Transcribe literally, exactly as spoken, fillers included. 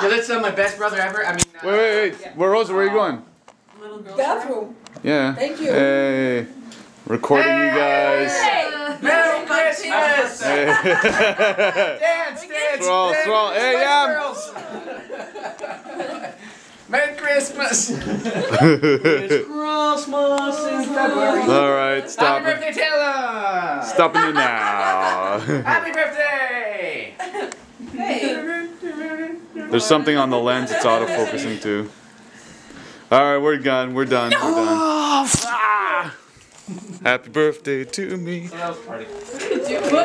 that's uh, my best brother ever. I mean. Uh, Wait, wait, wait. yeah. Where, Rosa, where are you going? Bathroom. Yeah. Thank you. Hey. Recording you guys. Hey! Merry Christmas! Hey. Dance, dance, Swirl, dance, swirl. Hey, yeah. girls. Merry Christmas! It's Christmas in February. All right, stop Happy it. birthday, Taylor! Stopping it now. Happy birthday! Hey. There's something on the lens it's autofocusing too. All right, we're done. We're done. We're done. Happy birthday to me. So that was party.